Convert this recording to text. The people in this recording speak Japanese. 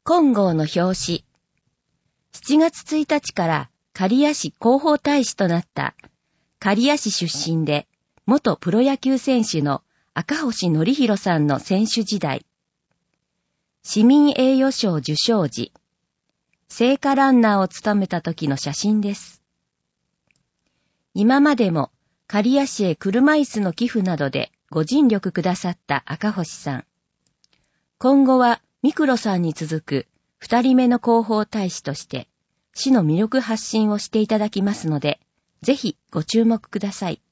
金剛の表紙。7月1日から刈谷市広報大使となった刈谷市出身で元プロ野球選手の赤星憲広さんの選手時代。市民栄誉賞受賞時。聖火ランナーを務めた時の写真です。今までも刈谷市へ車椅子の寄付などでご尽力くださった赤星さん。今後はミクロさんに続く2人目の広報大使として市の魅力発信をしていただきますので、ぜひご注目ください。